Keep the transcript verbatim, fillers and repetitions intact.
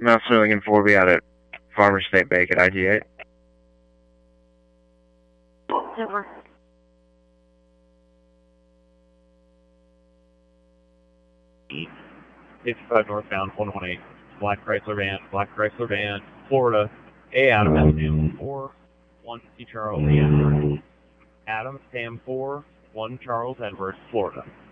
Mouse Sterling four, be out at Farmer State Bank at I G eight. Over. fifty-five northbound, one one eight. Black Chrysler van, Black Chrysler van, Florida. A Adam, S Tam four, one C Charles, Edward. Adam, Sam four, one Charles Edward, Florida.